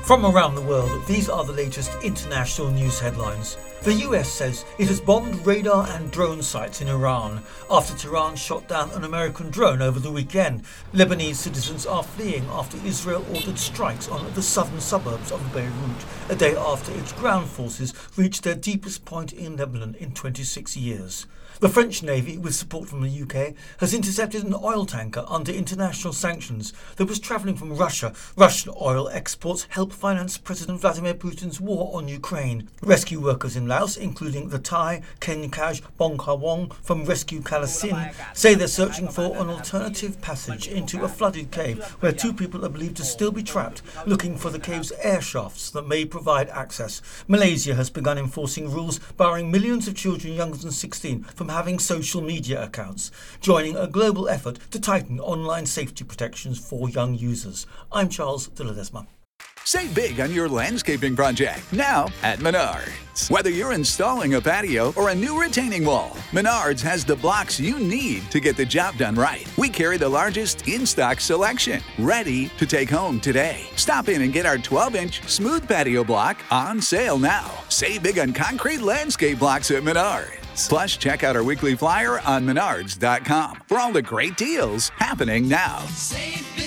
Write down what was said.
From around the world, these are the latest international news headlines. The US says it has bombed radar and drone sites in Iran after Tehran shot down an American drone over the weekend. Lebanese citizens are fleeing after Israel ordered strikes on the southern suburbs of Beirut, a day after its ground forces reached their deepest point in Lebanon in 26 years. The French Navy, with support from the UK, has intercepted an oil tanker under international sanctions that was travelling from Russia. Russian oil exports help finance President Vladimir Putin's war on Ukraine. Rescue workers in Laos, including the Thai Kenkaj Bongkawong from Rescue Kalasin, say they're searching for an alternative passage into a flooded cave where two people are believed to still be trapped, looking for the cave's air shafts that may provide access. Malaysia has begun enforcing rules barring millions of children younger than 16 from having social media accounts, joining a global effort to tighten online safety protections for young users. I'm Charles de Ledesma. Save big on your landscaping project now at Menards. Whether you're installing a patio or a new retaining wall, Menards has the blocks you need to get the job done right. We carry the largest in-stock selection, ready to take home today. Stop in and get our 12-inch smooth patio block on sale now. Save big on concrete landscape blocks at Menards. Plus, check out our weekly flyer on menards.com for all the great deals happening now. Save